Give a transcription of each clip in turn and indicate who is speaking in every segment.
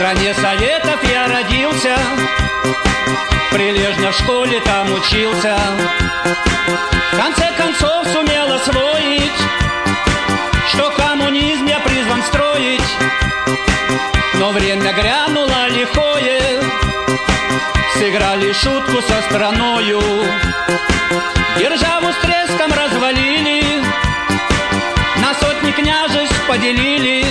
Speaker 1: стране Советов я родился, прилежно в школе там учился. В конце концов сумел освоить, что коммунизм я призван строить. Но время грянуло лихое, сыграли шутку со страною. Державу с треском развалили, на сотни княжеств поделили.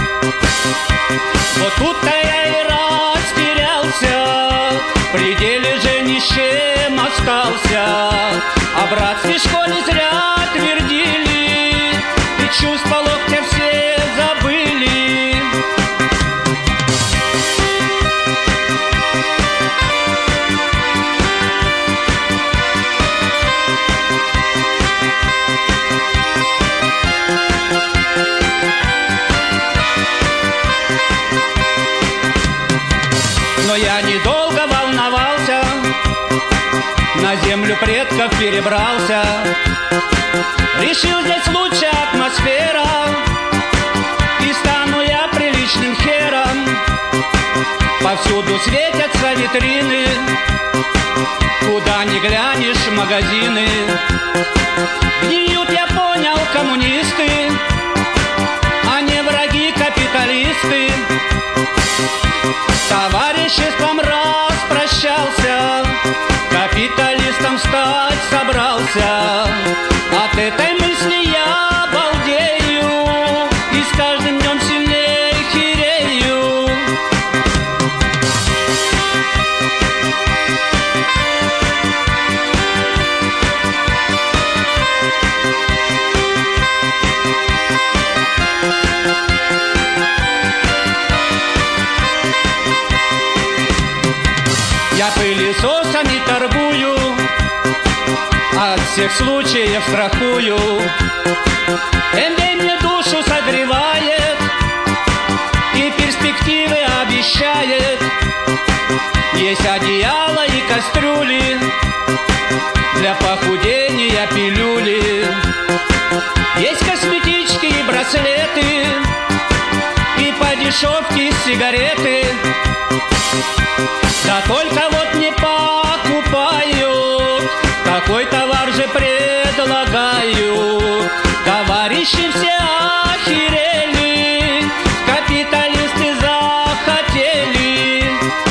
Speaker 1: Вот тут-то я и растерялся, в пределе же ни с чем остался. О братской школе зря твердили, и чувства локтя все забыли. Но я недолго волновался, на землю предков перебрался. Решил, здесь лучше атмосфера, и стану я приличным хером. Повсюду светятся витрины, куда ни глянешь магазины. Гниют, я понял, коммунисты, а не враги капиталисты. С товариществом распрощался, капиталистом стать собрался. От этой мысли я балдею и с каждым днем сильнее херею. Я пылесосами торгую, от всех случаев страхую. Эмбей мне душу согревает и перспективы обещает. Есть одеяло и кастрюли, для похудения пилюли. Есть косметички и браслеты, и по дешевке сигареты. Да только вот не покупают, такой товар же предлагают. Товарищи все охерели, капиталисты захотели.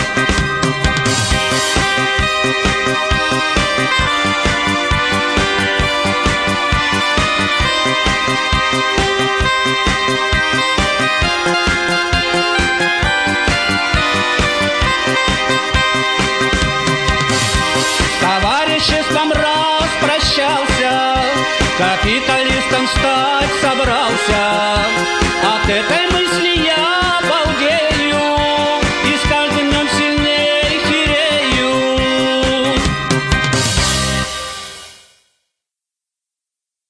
Speaker 1: Товариществом распрощался, капиталистом стать собрался.